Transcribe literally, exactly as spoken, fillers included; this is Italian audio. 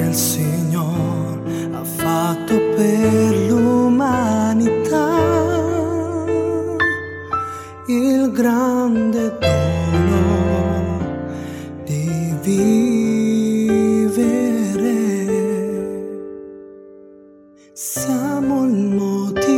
il Signor ha fatto per l'umanità, il grande dono di vivere. Siamo il motivo